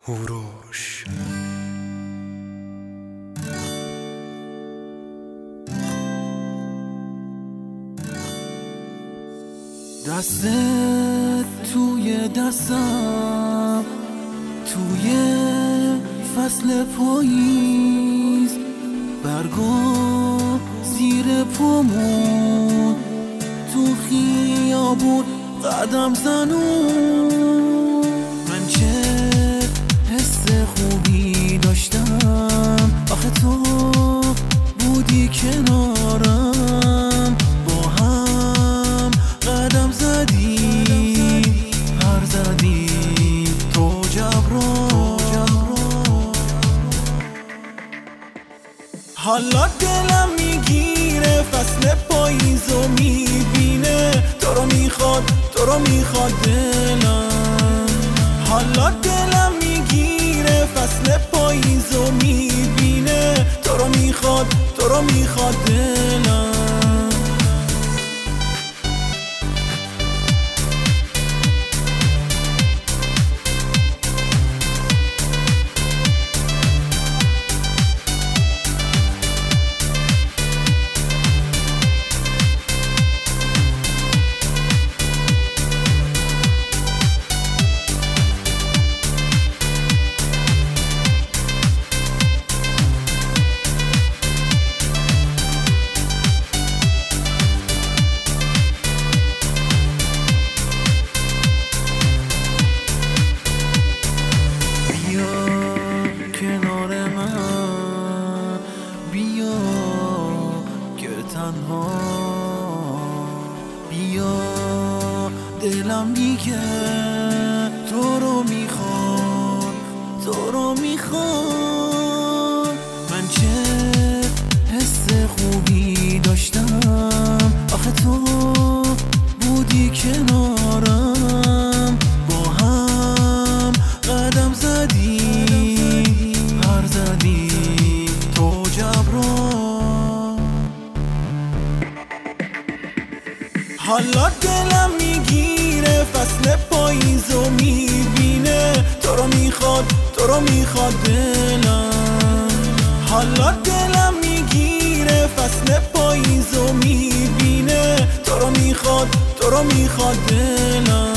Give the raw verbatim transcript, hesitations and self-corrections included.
هوروش دستت توی دستم، توی فصل پاییز، برگا زیر پامون، تو خیابون قدم زنون. من چه حس خوبی داشتم، آخه تو بودی کنارم، با هم قدم زدیم، پر زدیم تو جبران. حالا دلم میگیره فصل پاییزو میبینه، تو رو میخواد تو رو میخواد دلم. حالا دلم میگیره فصل پاییزو میبینه، تو رو میخواد تو رو میخواد دلم. تنها بیا، دلم دیگه تو رو میخواد تو رو میخواد. من چه حس خوبی داشتم، آخه تو بودی کنارم، با هم قدم زدیم، پر زدیم تو جبران. حالا دلم میگیره فصل پاییزو میبینه، تو رو میخواد تو رو میخواد دلم. حالا دلم میگیره فصل پاییزو میبینه، تو رو میخواد تو رو میخواد دلم.